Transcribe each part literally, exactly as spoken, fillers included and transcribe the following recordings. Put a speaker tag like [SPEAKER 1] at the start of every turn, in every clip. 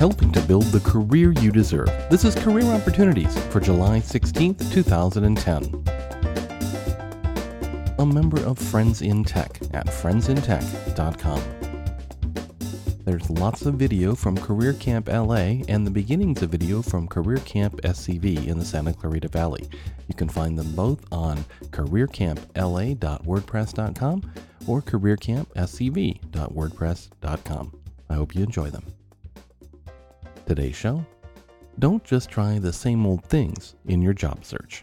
[SPEAKER 1] helping to build the career you deserve. This is Career Opportunities for July sixteenth, twenty ten. A member of Friends in Tech at friends in tech dot com. There's lots of video from Career Camp L A and the beginnings of video from Career Camp S C V in the Santa Clarita Valley. You can find them both on career camp l a dot wordpress dot com or career camp s c v dot wordpress dot com. I hope you enjoy them. Today's show: don't just try the same old things in your job search.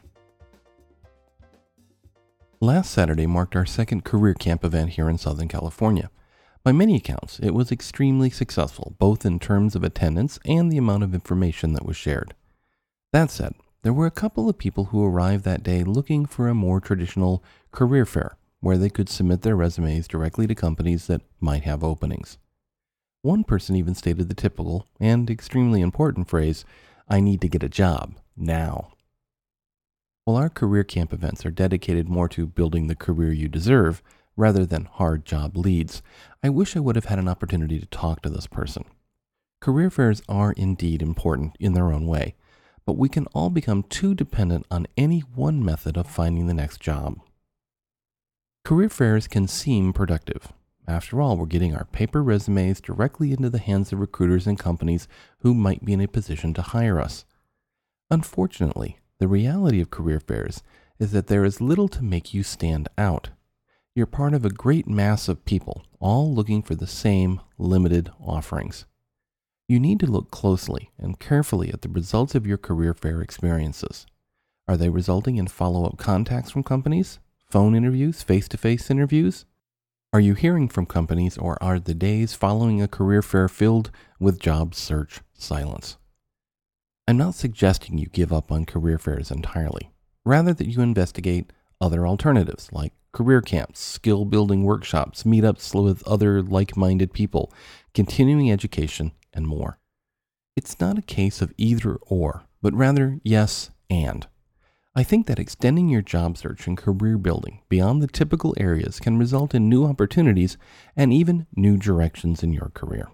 [SPEAKER 1] Last Saturday marked our second Career Camp event here in Southern California. By many accounts, it was extremely successful, both in terms of attendance and the amount of information that was shared. That said, there were a couple of people who arrived that day looking for a more traditional career fair, where they could submit their resumes directly to companies that might have openings. One person even stated the typical and extremely important phrase, "I need to get a job now." While our Career Camp events are dedicated more to building the career you deserve, rather than hard job leads, I wish I would have had an opportunity to talk to this person. Career fairs are indeed important in their own way, but we can all become too dependent on any one method of finding the next job. Career fairs can seem productive. After all, we're getting our paper resumes directly into the hands of recruiters and companies who might be in a position to hire us. Unfortunately, the reality of career fairs is that there is little to make you stand out. You're part of a great mass of people, all looking for the same limited offerings. You need to look closely and carefully at the results of your career fair experiences. Are they resulting in follow-up contacts from companies, phone interviews, face-to-face interviews? Are you hearing from companies, or are the days following a career fair filled with job search silence? I'm not suggesting you give up on career fairs entirely, rather that you investigate other alternatives like career camps, skill building workshops, meetups with other like-minded people, continuing education, and more. It's not a case of either or, but rather yes and. I think that extending your job search and career building beyond the typical areas can result in new opportunities and even new directions in your career.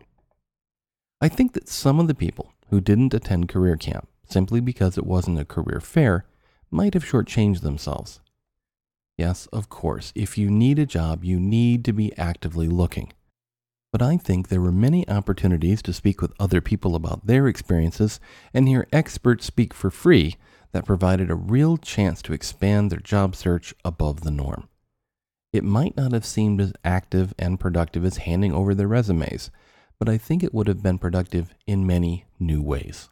[SPEAKER 1] I think that some of the people who didn't attend career camp simply because it wasn't a career fair might have shortchanged themselves. Yes, of course, if you need a job, you need to be actively looking. But I think there were many opportunities to speak with other people about their experiences and hear experts speak for free that provided a real chance to expand their job search above the norm. It might not have seemed as active and productive as handing over their resumes, but I think it would have been productive in many new ways.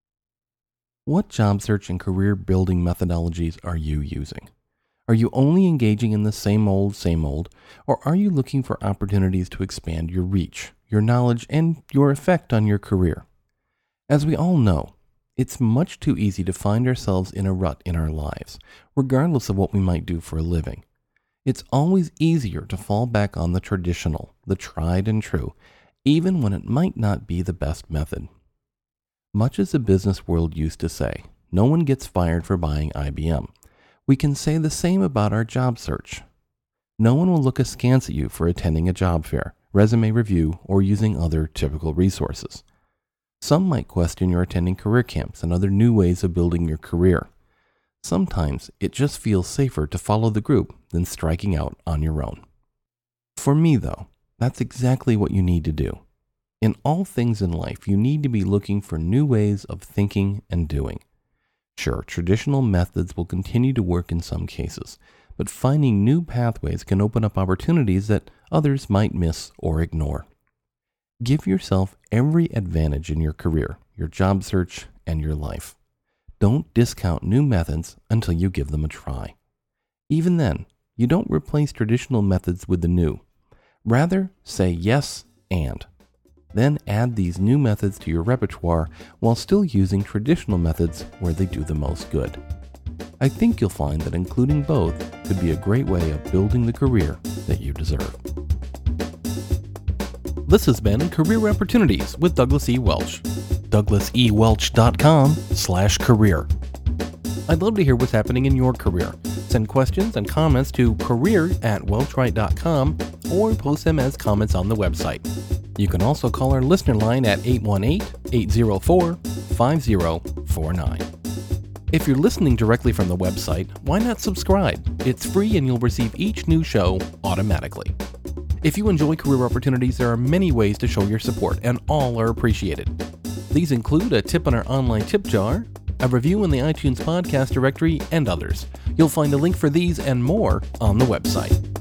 [SPEAKER 1] What job search and career building methodologies are you using? Are you only engaging in the same old, same old, or are you looking for opportunities to expand your reach, your knowledge, and your effect on your career? As we all know, it's much too easy to find ourselves in a rut in our lives, regardless of what we might do for a living. It's always easier to fall back on the traditional, the tried and true, even when it might not be the best method. Much as the business world used to say, no one gets fired for buying I B M. We can say the same about our job search. No one will look askance at you for attending a job fair, resume review, or using other typical resources. Some might question your attending career camps and other new ways of building your career. Sometimes it just feels safer to follow the group than striking out on your own. For me, though, that's exactly what you need to do. In all things in life, you need to be looking for new ways of thinking and doing. Sure, traditional methods will continue to work in some cases, but finding new pathways can open up opportunities that others might miss or ignore. Give yourself every advantage in your career, your job search, and your life. Don't discount new methods until you give them a try. Even then, you don't replace traditional methods with the new. Rather, say yes and. Then add these new methods to your repertoire while still using traditional methods where they do the most good. I think you'll find that including both could be a great way of building the career that you deserve. This has been Career Opportunities with Douglas E. Welch. douglas e welch dot com slash career. I'd love to hear what's happening in your career. Send questions and comments to career at welchwright dot com or post them as comments on the website. You can also call our listener line at eight one eight, eight zero four, five zero four nine. If you're listening directly from the website, why not subscribe? It's free and you'll receive each new show automatically. If you enjoy career opportunities, there are many ways to show your support, and all are appreciated. These include a tip on our online tip jar, a review in the iTunes podcast directory, and others. You'll find a link for these and more on the website.